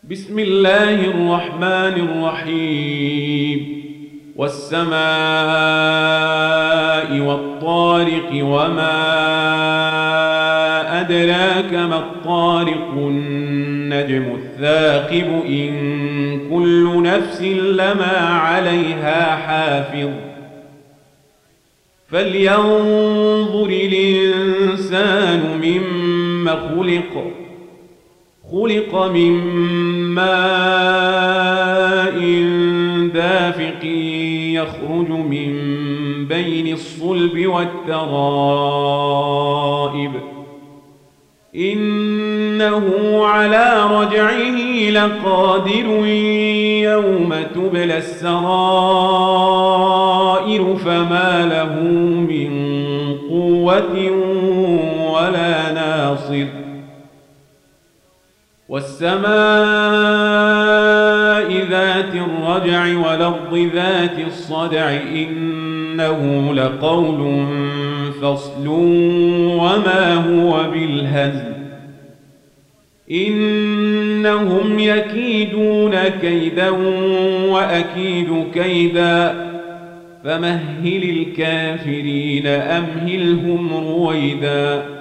بسم الله الرحمن الرحيم والسماء والطارق وما أدراك ما الطارق النجم الثاقب إن كل نفس لما عليها حافظ فلينظر الإنسان مما خلق من ماء دافق يخرج من بين الصلب والترائب إنه على رجعه لقادر يوم تبلى السرائر فما له من قوة ولا ناصر والسماء ذات الرجع والأرض ذات الصدع إنه لقول فصل وما هو بالهزل إنهم يكيدون كيدا وأكيد كيدا فمهل الكافرين أمهلهم رويدا